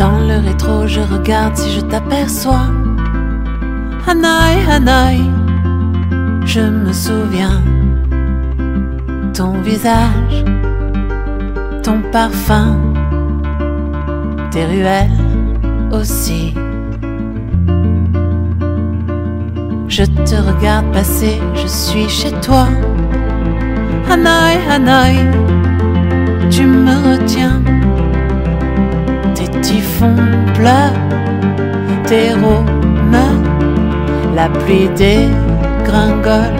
Dans le rétro, je regarde si je t'aperçois. Hanaï, Hanaï, je me souviens. Ton visage, ton parfum, tes ruelles aussi. Je te regarde passer, je suis chez toi. Hanaï, Hanaï, tu me retiens. Tes typhons pleurent, tes rhômes, la pluie dégringole.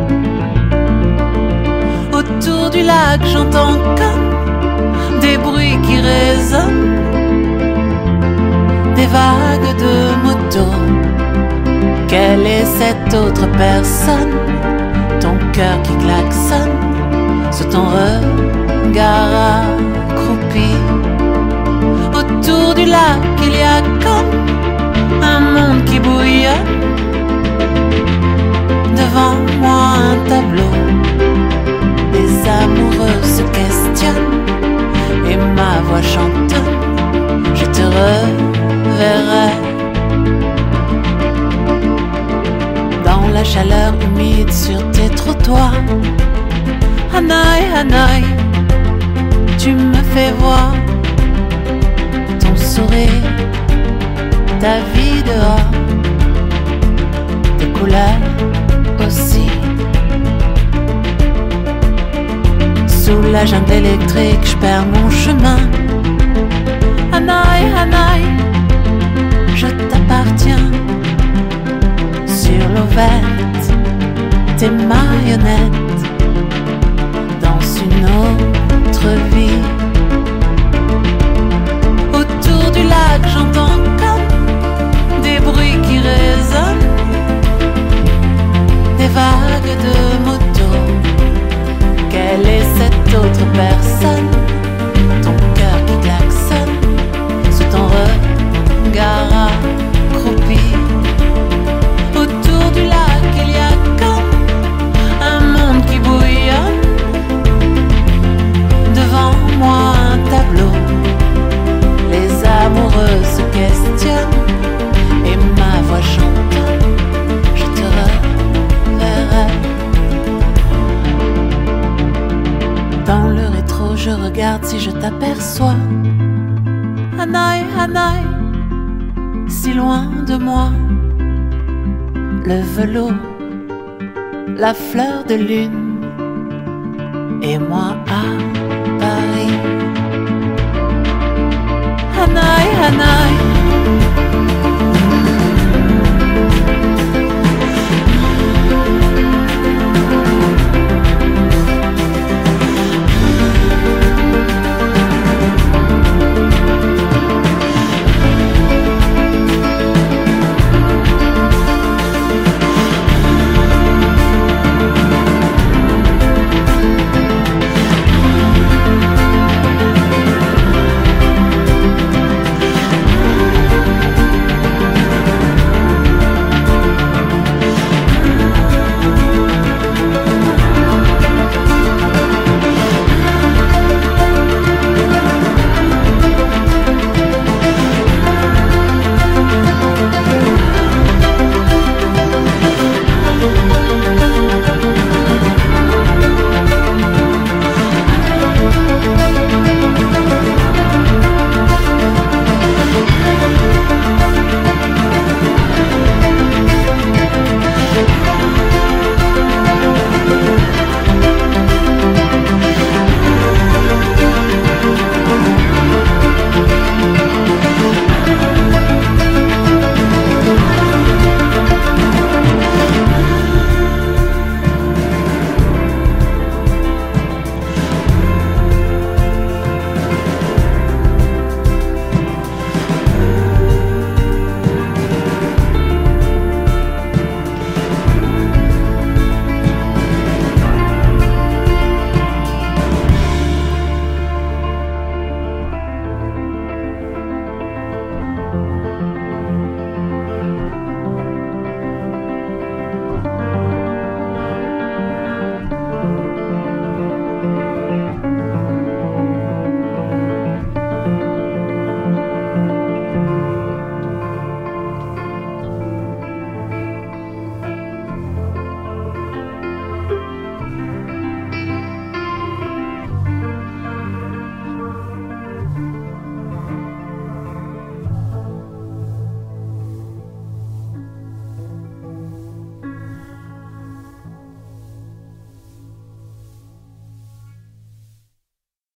Autour du lac, j'entends comme des bruits qui résonnent, des vagues de motos. Quelle est cette autre personne? Ton cœur qui klaxonne sous ton regard accroupi. Autour du lac, il y a comme un monde qui bouillonne. Devant moi, un tableau. Les amoureux se questionnent et ma voix chantonne. Je te reverrai dans la chaleur humide sur tes trottoirs. Hanaï, Hanaï, tu me fais voir ton sourire, ta vie dehors, tes couleurs aussi. Sous la jungle électrique, je perds mon chemin. Hanaï, Hanaï, je t'appartiens. Sur l'eau verte, tes marionnettes dansent une autre vie. Autour du lac, j'entends comme des bruits qui résonnent, des vagues de motos. Quelle est cette autre personne? Ton cœur qui klaxonne sous ton regard accroupi. Autour du lac, il y a comme un monde qui bouillonne. Devant moi, un tableau. Les amoureux se questionnent et ma voix chantonne. Je te reverrai. Dans le rétro, je regarde si je t'aperçois. Hanaï, Hanaï, si loin de moi. Le velours, la fleur de lune, et moi à Paris. Hanaï, Hanaï,